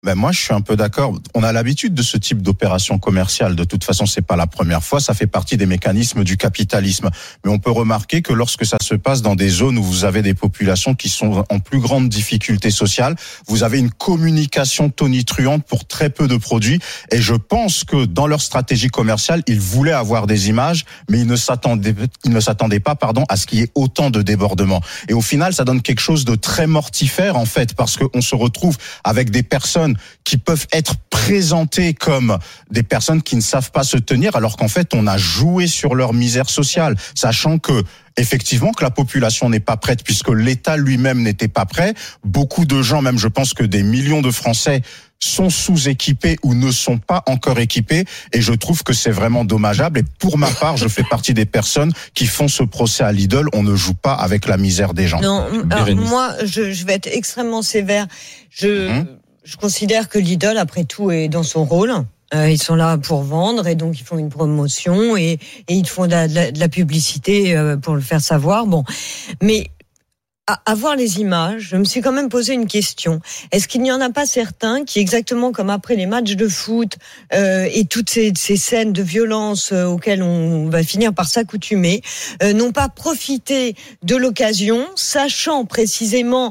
Ben moi, je suis un peu d'accord. On a l'habitude de ce type d'opération commerciale. De toute façon, c'est pas la première fois. Ça fait partie des mécanismes du capitalisme. Mais on peut remarquer que lorsque ça se passe dans des zones où vous avez des populations qui sont en plus grande difficulté sociale, vous avez une communication tonitruante pour très peu de produits. Et je pense que dans leur stratégie commerciale, ils voulaient avoir des images, mais ils ne s'attendaient pas, à ce qu'il y ait autant de débordements. Et au final, ça donne quelque chose de très mortifère, en fait, parce qu'on se retrouve avec des personnes qui peuvent être présentées comme des personnes qui ne savent pas se tenir, alors qu'en fait, on a joué sur leur misère sociale, sachant que effectivement que la population n'est pas prête, puisque l'État lui-même n'était pas prêt. Beaucoup de gens, même je pense que des millions de Français sont sous-équipés ou ne sont pas encore équipés, et je trouve que c'est vraiment dommageable. Et pour ma part, je fais partie des personnes qui font ce procès à Lidl. On ne joue pas avec la misère des gens. Non, alors moi, je vais être extrêmement sévère. Je considère que Lidl, après tout, est dans son rôle. Ils sont là pour vendre, et donc ils font une promotion et ils font de la publicité pour le faire savoir. Bon, mais à voir les images, je me suis quand même posé une question. Est-ce qu'il n'y en a pas certains qui, exactement comme après les matchs de foot et toutes ces scènes de violence auxquelles on va finir par s'accoutumer, n'ont pas profité de l'occasion, sachant précisément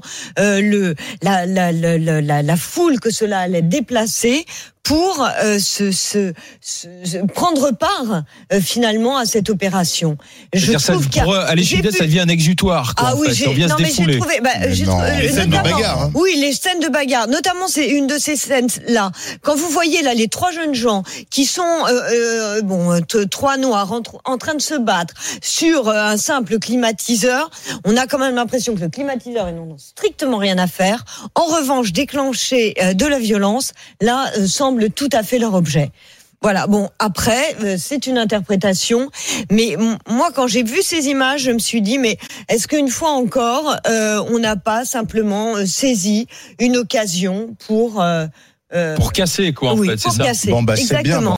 la foule que cela allait déplacer, pour prendre part finalement à cette opération. Je trouve pour aller chez Lidl, ça devient un exutoire. Quoi, ah oui, on vient se défouler. Les scènes de bagarre. Hein. Oui, les scènes de bagarre. Notamment, c'est une de ces scènes-là. Quand vous voyez là les trois jeunes gens qui sont trois noirs en train de se battre sur un simple climatiseur, on a quand même l'impression que le climatiseur n'en a strictement rien à faire. En revanche, déclencher de la violence, là, semble tout à fait leur objet. Voilà, bon, après, c'est une interprétation, mais moi, quand j'ai vu ces images, je me suis dit, mais est-ce qu'une fois encore, on n'a pas simplement saisi une occasion pour casser, quoi, en fait, c'est ça. Casser. Bon, bah, c'est bien. Exactement.